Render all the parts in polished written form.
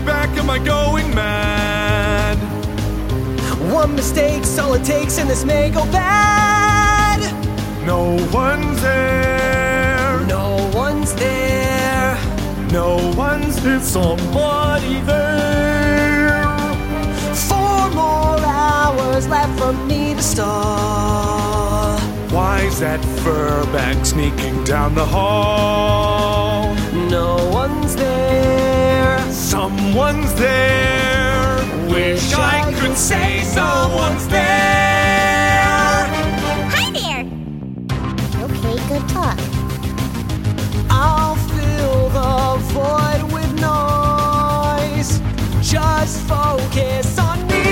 back, am I going mad? One mistake's all it takes and this may go bad. No one's there. No one's there. No one's there. Somebody there. 4 more hours left for me to stall. Why's that furbank sneaking down the hall? No one's there. Someone's there. Wish I could say someone's there. Hi there! Okay, good talk. I'll fill the void with noise. Just focus on me.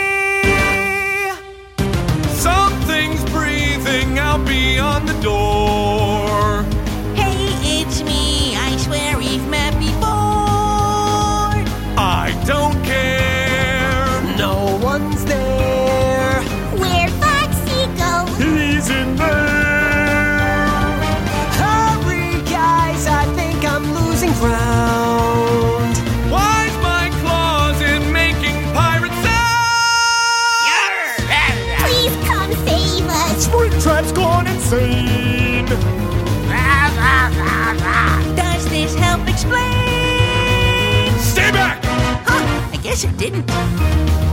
Something's breathing out beyond the door. Hey, it's me. I swear we've met before. I don't care. No one's there. Where'd Foxy go? He's in there. Hurry, guys, I think I'm losing ground. Why's my claws in making pirate sound? Please come save us. Springtrap's gone insane. Does this help explain? Stay back! Huh, I guess it didn't.